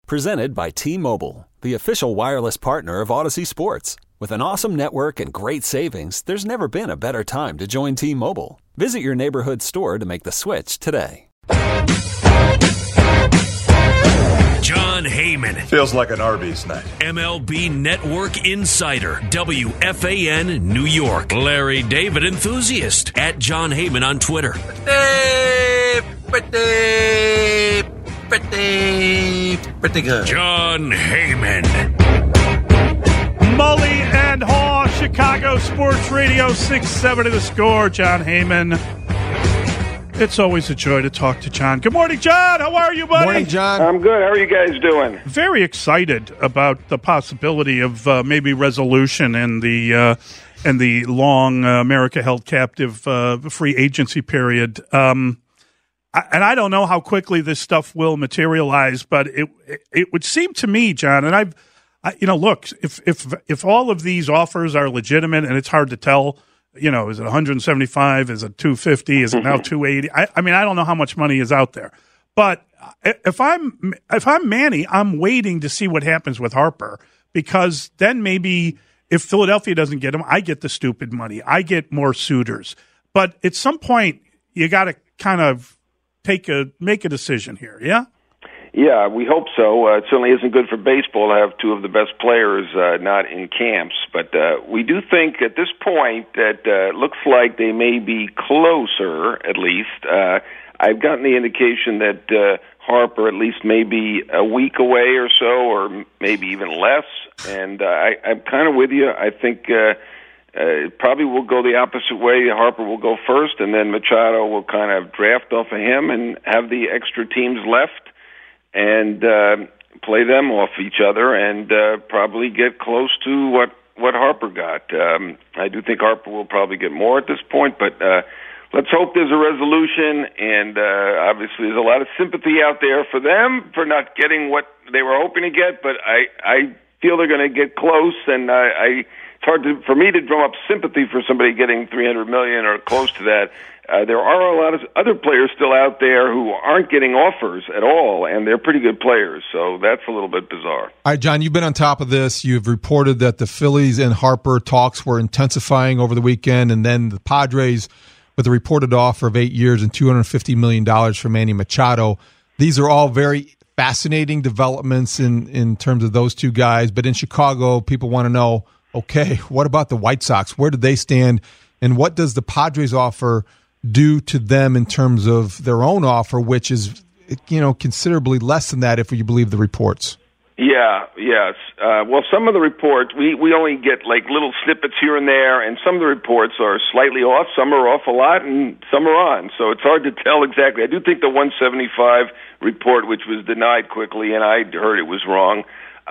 Presented by T-Mobile, the official wireless partner of Odyssey Sports. With an awesome network and great savings, there's never been a better time to join T-Mobile. Visit your neighborhood store to make the switch today. John Heyman. Feels like an Arby's night. MLB Network Insider, WFAN, New York. Larry David enthusiast, at John Heyman on Twitter. Pretty good. John Heyman. Mully and Haw, Chicago Sports Radio, 670 The Score. John Heyman. It's always a joy to talk to John. Good morning, John. How are you, buddy? Morning, John. I'm good. How are you guys doing? Very excited about the possibility of maybe resolution in the long America held captive free agency period. And I don't know how quickly this stuff will materialize, but it would seem to me, John, and look, if all of these offers are legitimate, and it's hard to tell, is it 175? Is it 250? Is it now 280? I mean, I don't know how much money is out there, but if I'm Manny, I'm waiting to see what happens with Harper, because then maybe if Philadelphia doesn't get him, I get the stupid money. I get more suitors, but at some point you got to kind of make a decision here, yeah? Yeah, we hope so. It certainly isn't good for baseball to have two of the best players not in camps, but we do think at this point that it looks like they may be closer, at least. I've gotten the indication that Harper at least maybe a week away or so, or maybe even less, and I'm kind of with you. I think it probably will go the opposite way. Harper will go first, and then Machado will kind of draft off of him and have the extra teams left and play them off each other and probably get close to what Harper got. I do think Harper will probably get more at this point, but let's hope there's a resolution, and obviously there's a lot of sympathy out there for them for not getting what they were hoping to get, but I feel they're going to get close, and it's hard for me to drum up sympathy for somebody getting $300 million or close to that. There are a lot of other players still out there who aren't getting offers at all, and they're pretty good players, so that's a little bit bizarre. All right, John, you've been on top of this. You've reported that the Phillies and Harper talks were intensifying over the weekend, and then the Padres with a reported offer of 8 years and $250 million for Manny Machado. These are all very fascinating developments in terms of those two guys, but in Chicago, people want to know, okay, what about the White Sox? Where do they stand? And what does the Padres offer do to them in terms of their own offer, which is, considerably less than that if you believe the reports? Yeah, yes. Well, some of the reports, we only get like little snippets here and there, and some of the reports are slightly off, some are off a lot, and some are on. So it's hard to tell exactly. I do think the 175 report, which was denied quickly, and I heard it was wrong,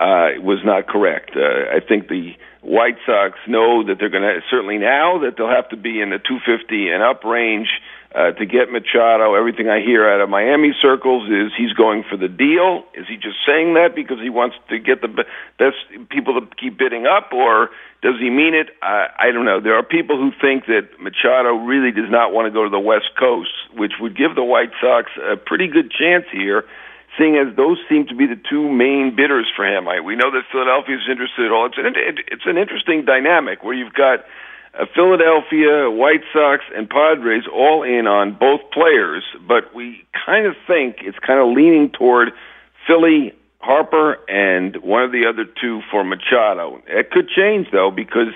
was not correct. I think the White Sox know that they're going to, certainly now, that they'll have to be in the 250 and up range to get Machado. Everything I hear out of Miami circles is he's going for the deal. Is he just saying that because he wants to get the best people to keep bidding up, or does he mean it? I don't know. There are people who think that Machado really does not want to go to the West Coast, which would give the White Sox a pretty good chance here, seeing as those seem to be the two main bidders for him. We know that Philadelphia is interested at all. It's an interesting dynamic where you've got Philadelphia, White Sox, and Padres all in on both players, but we kind of think it's kind of leaning toward Philly, Harper, and one of the other two for Machado. It could change, though, because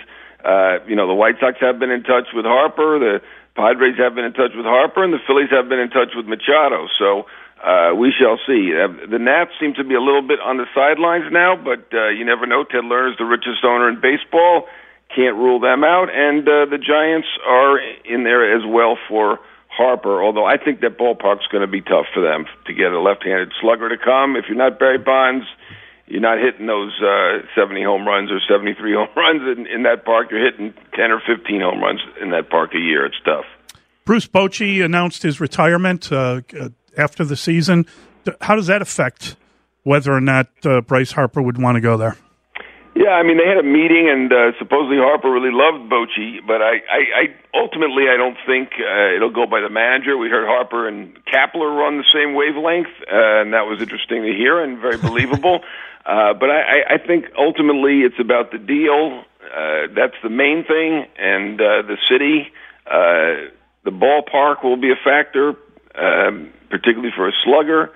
the White Sox have been in touch with Harper, the Padres have been in touch with Harper, and the Phillies have been in touch with Machado. So we shall see. The Nats seem to be a little bit on the sidelines now, but you never know. Ted Lerner's the richest owner in baseball. Can't rule them out. And the Giants are in there as well for Harper, although I think that ballpark's going to be tough for them to get a left-handed slugger to come. If you're not Barry Bonds, you're not hitting those 70 home runs or 73 home runs in that park. You're hitting 10 or 15 home runs in that park a year. It's tough. Bruce Bochy announced his retirement after the season. How does that affect whether or not Bryce Harper would want to go there? Yeah, I mean, they had a meeting, and supposedly Harper really loved Bochy, but I ultimately I don't think it'll go by the manager. We heard Harper and Kapler were on the same wavelength, and that was interesting to hear and very believable. But I think ultimately it's about the deal. That's the main thing, and the city, the ballpark will be a factor, particularly for a slugger.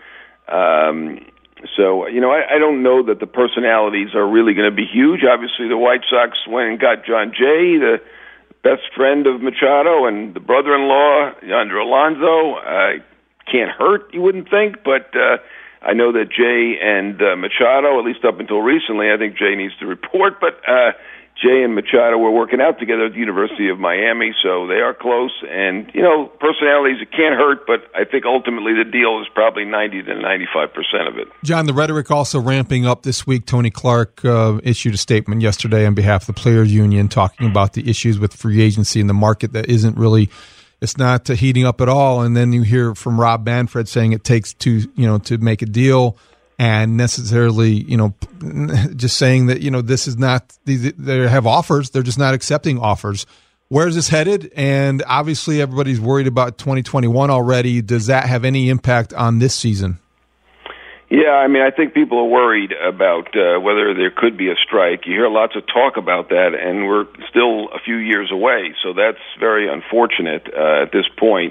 So, I don't know that the personalities are really going to be huge. Obviously, the White Sox went and got John Jay, the best friend of Machado, and the brother-in-law, Yonder Alonso. Can't hurt, you wouldn't think, but I know that Jay and Machado, at least up until recently, I think Jay needs to report, but Jay and Machado were working out together at the University of Miami, so they are close. And, personalities, it can't hurt, but I think ultimately the deal is probably 90 to 95% of it. John, the rhetoric also ramping up this week. Tony Clark issued a statement yesterday on behalf of the Players Union talking about the issues with free agency in the market that isn't really, it's not heating up at all. And then you hear from Rob Manfred saying it takes two, to make a deal. And necessarily, just saying that, this is not, they have offers, they're just not accepting offers. Where is this headed? And obviously everybody's worried about 2021 already. Does that have any impact on this season? Yeah, I mean, I think people are worried about whether there could be a strike. You hear lots of talk about that, and we're still a few years away. So that's very unfortunate at this point.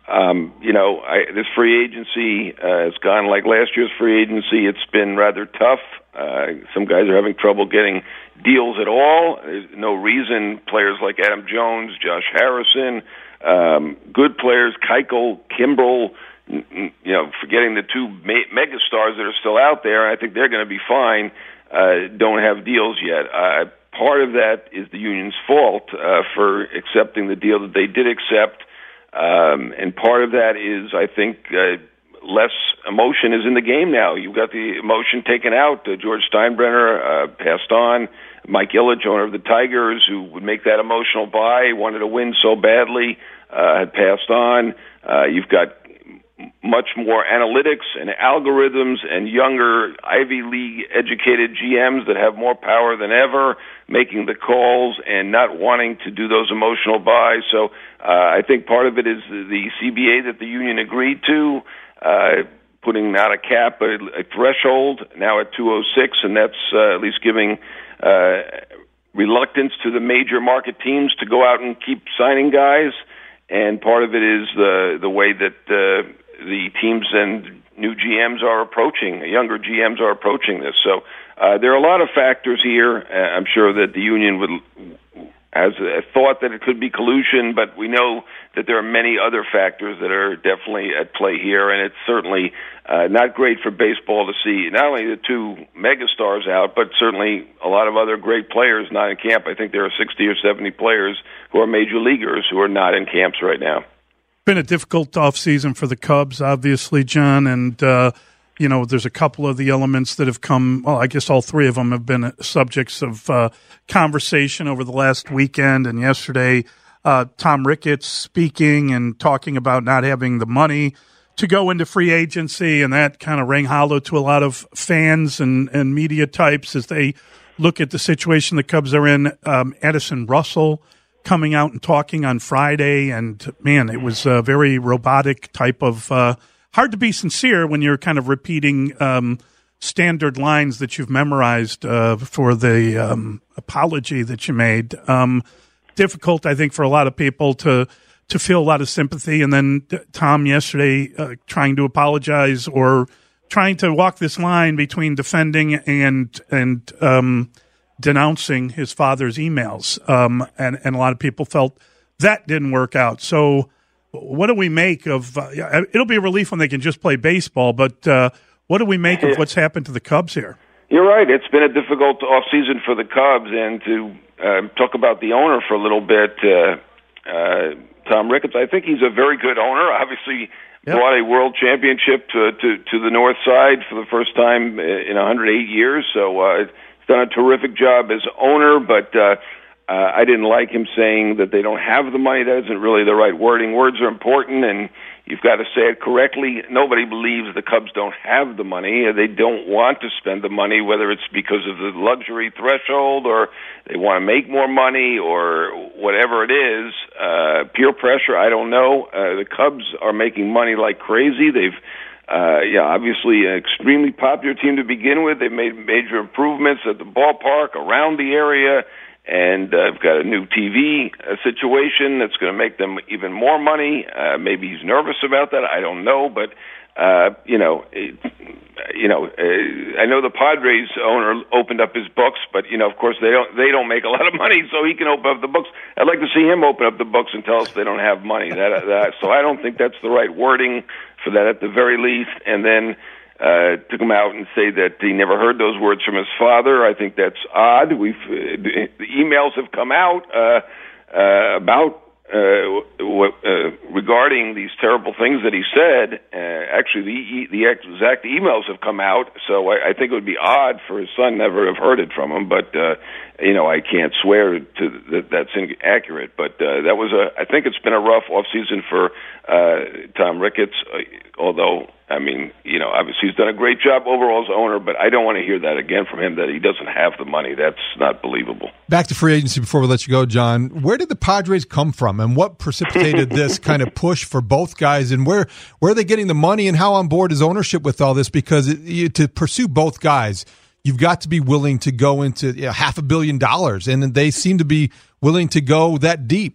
This free agency has gone like last year's free agency. It's been rather tough. Some guys are having trouble getting deals at all. There's no reason. Players like Adam Jones, Josh Harrison, good players, Keuchel, Kimbrel, forgetting the two megastars that are still out there, I think they're going to be fine, don't have deals yet. Part of that is the union's fault for accepting the deal that they did accept. And part of that is, I think, less emotion is in the game now. You've got the emotion taken out. George Steinbrenner passed on. Mike Ilitch, owner of the Tigers, who would make that emotional buy, wanted to win so badly, had passed on. You've got much more analytics and algorithms and younger Ivy League educated GMs that have more power than ever, making the calls and not wanting to do those emotional buys. So I think part of it is the CBA that the union agreed to, putting not a cap but a threshold now at 206, and that's at least giving reluctance to the major market teams to go out and keep signing guys. And part of it is the way that the teams and new GMs are approaching, younger GMs are approaching this. So there are a lot of factors here. I'm sure that the union has a thought that it could be collusion, but we know that there are many other factors that are definitely at play here, and it's certainly not great for baseball to see not only the two megastars out, but certainly a lot of other great players not in camp. I think there are 60 or 70 players who are major leaguers who are not in camps right now. Been a difficult offseason for the Cubs, obviously, John, and there's a couple of the elements that have come, well, I guess all three of them have been subjects of conversation over the last weekend and yesterday. Tom Ricketts speaking and talking about not having the money to go into free agency, and that kind of rang hollow to a lot of fans and media types as they look at the situation the Cubs are in. Addison Russell coming out and talking on Friday, and man, it was a very robotic type of hard to be sincere when you're kind of repeating standard lines that you've memorized for the apology that you made. Difficult, I think, for a lot of people to feel a lot of sympathy. And then Tom yesterday trying to apologize or trying to walk this line between defending and denouncing his father's emails. And a lot of people felt that didn't work out. So what do we make of it'll be a relief when they can just play baseball, but what do we make of what's happened to the Cubs here? You're right. It's been a difficult offseason for the Cubs, and to talk about the owner for a little bit, Tom Ricketts, I think he's a very good owner. Obviously, brought a world championship to the North Side for the first time in 108 years, so he's done a terrific job as owner, but I didn't like him saying that they don't have the money. That isn't really the right wording. Words are important, and you've got to say it correctly. Nobody believes the Cubs don't have the money. They don't want to spend the money, whether it's because of the luxury threshold or they want to make more money or whatever it is. Peer pressure, I don't know. The Cubs are making money like crazy. They've obviously an extremely popular team to begin with. They've made major improvements at the ballpark, around the area, and I've got a new TV situation that's going to make them even more money. Maybe he's nervous about that. I don't know, but I know the Padres owner opened up his books, but of course they don't make a lot of money, so he can open up the books. I'd like to see him open up the books and tell us they don't have money. So I don't think that's the right wording for that at the very least. And then to come out and say that he never heard those words from his father, I think that's odd. The emails have come out about regarding these terrible things that he said. Actually, the exact emails have come out, so I think it would be odd for his son never to have heard it from him. But I can't swear to that's inaccurate. But that was I think it's been a rough off season for Tom Ricketts. Although obviously he's done a great job overall as owner, but I don't want to hear that again from him that he doesn't have the money. That's not believable. Back to free agency before we let you go, John. Where did the Padres come from, and what precipitated this kind of push for both guys, and where are they getting the money, and how on board is ownership with all this? Because to pursue both guys, you've got to be willing to go into $500 million, and they seem to be willing to go that deep.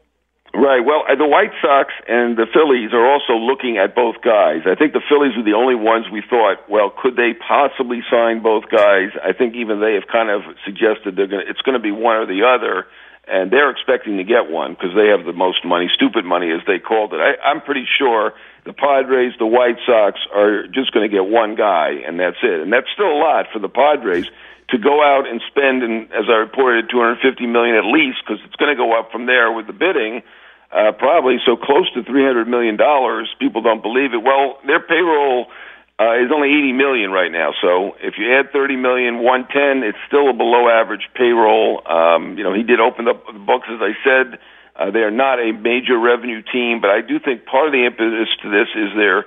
Right. Well, the White Sox and the Phillies are also looking at both guys. I think the Phillies were the only ones we thought, well, could they possibly sign both guys? I think even they have kind of suggested it's going to be one or the other, and they're expecting to get one because they have the most money, stupid money as they called it. I'm pretty sure the Padres, the White Sox are just going to get one guy, and that's it. And that's still a lot for the Padres to go out and spend, and as I reported, $250 million at least, because it's going to go up from there with the bidding. Probably so close to $300 million. People don't believe it. Well, their payroll is only $80 million right now. So if you add $30 million, $110, it's still a below average payroll. He did open up the books, as I said. They are not a major revenue team, but I do think part of the impetus to this is their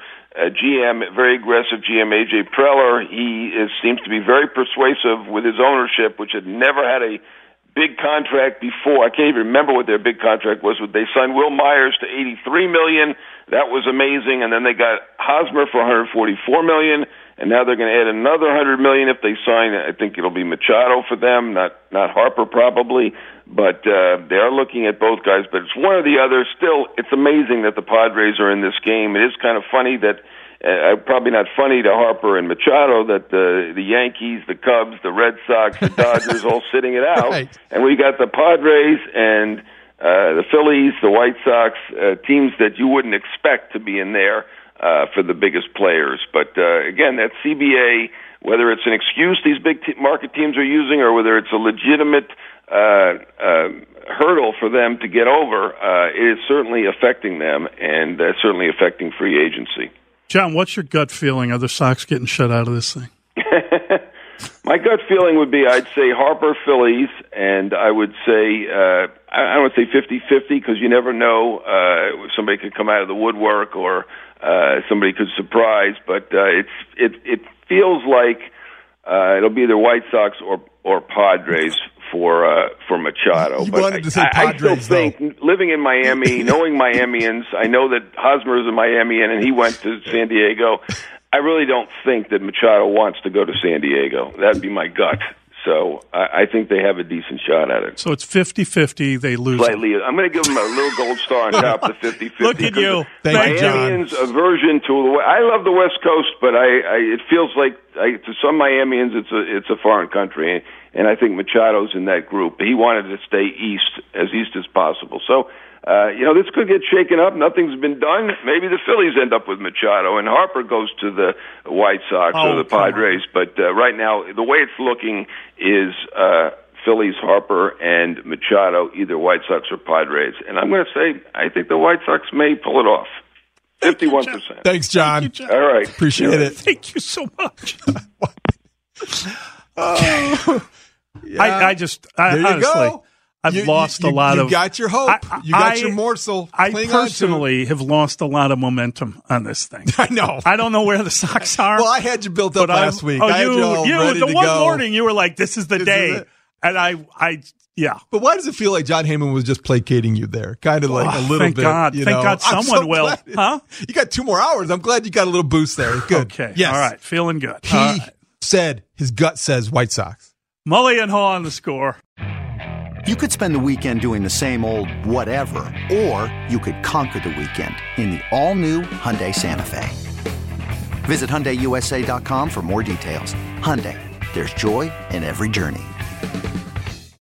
GM, very aggressive GM, A.J. Preller. He seems to be very persuasive with his ownership, which had never had a big contract before. I can't even remember what their big contract was. They signed Will Myers to $83 million. That was amazing. And then they got Hosmer for $144 million. And now they're going to add another $100 million if they sign. I think it'll be Machado for them, not Harper probably. But they are looking at both guys. But it's one or the other. Still, it's amazing that the Padres are in this game. It is kind of funny that probably not funny to Harper and Machado that the Yankees, the Cubs, the Red Sox, the Dodgers all sitting it out. Right. And we got the Padres and the Phillies, the White Sox, teams that you wouldn't expect to be in there for the biggest players. But again, that CBA, whether it's an excuse these big market teams are using or whether it's a legitimate hurdle for them to get over, it is certainly affecting them and certainly affecting free agency. John, what's your gut feeling? Are the Sox getting shut out of this thing? My gut feeling would be I'd say Harper, Phillies, and I would say I don't want to say 50-50 because you never know. Somebody could come out of the woodwork or somebody could surprise, but it feels like it'll be either White Sox or Padres for Machado. You wanted to say Padres, I still think, living in Miami, knowing Miamians, I know that Hosmer is a Miamian and he went to San Diego. I really don't think that Machado wants to go to San Diego. That'd be my gut. So I think they have a decent shot at it. So it's 50-50. They lose. Slightly. I'm going to give them a little gold star on top of the 50-50. Look at you. Thank you, Miamians' aversion to the I love the West Coast, but it feels like to some Miamians it's a foreign country. And I think Machado's in that group. He wanted to stay east as possible. So, this could get shaken up. Nothing's been done. Maybe the Phillies end up with Machado and Harper goes to the White Sox or the Padres. But right now, the way it's looking is Phillies, Harper, and Machado, either White Sox or Padres. And I'm going to say I think the White Sox may pull it off. 51%. Thanks, John. Thank you, John. All right. Appreciate it. Thank you so much. Yeah. I honestly, go. lost a lot of. You got your hope. You got your morsel. I personally have lost a lot of momentum on this thing. I know. I don't know where the Sox are. Well, I had you built up last week. Oh, I had you all ready the to one go. morning you were like, "This is the day," and yeah. But why does it feel like John Heyman was just placating you there? Kind of like a little thank bit. God. Thank God someone will. Huh? You got 2 more hours. I'm glad you got a little boost there. Good. Okay. Yes. All right. Feeling good. He said his gut says White Sox. Mully and Haw on the score. You could spend the weekend doing the same old whatever, or you could conquer the weekend in the all-new Hyundai Santa Fe. Visit HyundaiUSA.com for more details. Hyundai, there's joy in every journey.